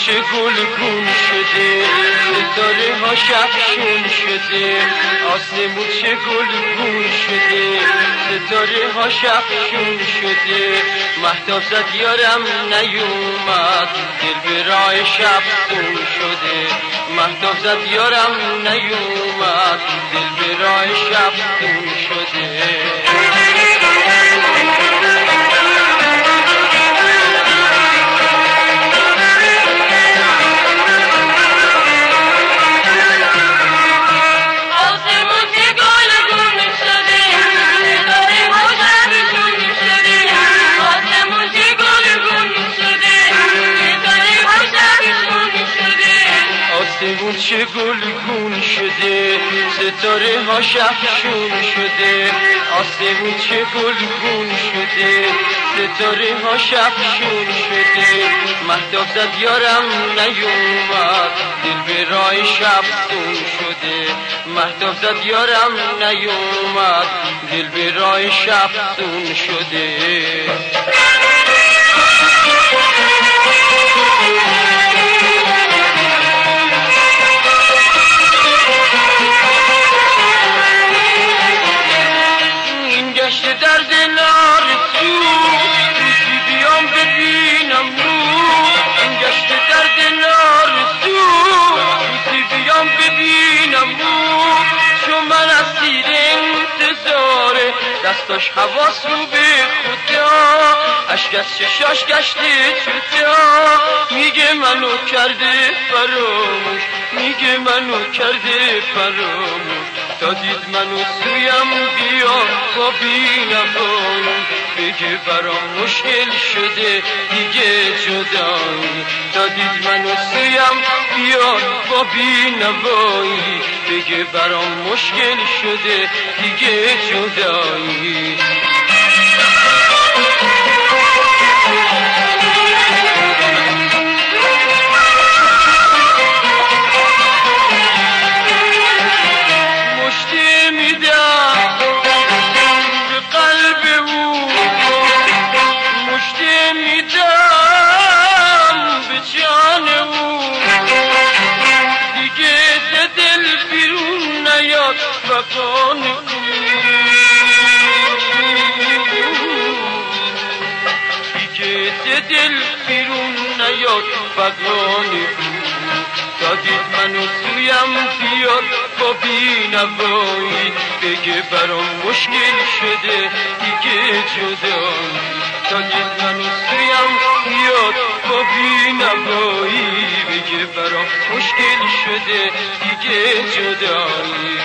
چه گلگون شده، ستاره ها شفشون شده. آسمون چه گلگون شده، ستاره ها شفشون شده. مهتاب زد یارم نیومد، دل به راه شب خون شده. مهتاب زد یارم نیومد، دل به راه شب خون شده. آسمون چه گلگون شده، ستاره ها شفشون شده. آسمون چه گلگون شده، ستاره ها شفشون شده. مهتاب زد یارم نیومد، دل به راه شب خون شده. مهتاب زد یارم نیومد، دل به راه شب خون شده. در دل آرزو روزی بیام ببینم نور. این گشت در دل آرزو روزی بیام ببینم نور. چون من اسیر انتظاره، دستاش حواس رو به خدا. اشک از چشاش گشته جدا، میگه منو کرده فراموش، میگه منو کرده فراموش. تا دید منو سویم بیا با بینوایی، بگه برام مشکل شده دیگه جدایی. تا دید منو سویم بیا با بینوایی، بگه برام مشکل شده دیگه جدایی. دیگه دل بیرون نیاد بگانی. تا دید منو سویم بیاد با بینوایی، بگه برام مشکل شده دیگه جدایی. تا دید منو سویم بیاد با بینوایی، بگه برام مشکل شده دیگه جدایی.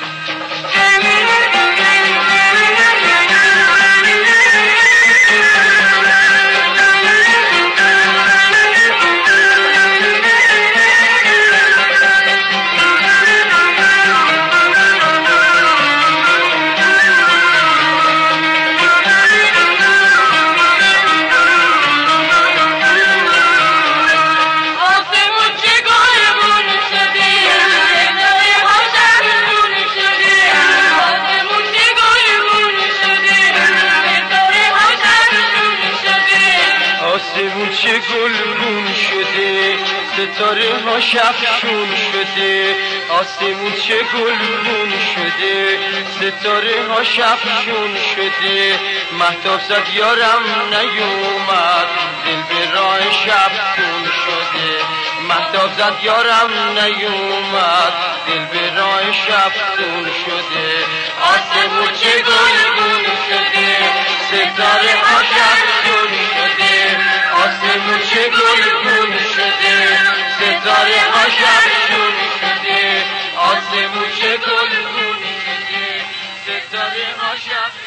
آسمون چه گلگون شده، ستاره ها شفشون شده. آسمون چه گلگون شده، ستاره ها شفشون شده. مهتاب زد یارم نیومد، دل به راه شب خون شده. مهتاب زد یارم نیومد، دل به راه شب خون شده. آسمون چه گلگون شده، ستاره ها شفشون شده. آسمون چه گلگون شده، ستاره ها شفشون شده. آسمون چه گلگون شده، ستاره ها شفشون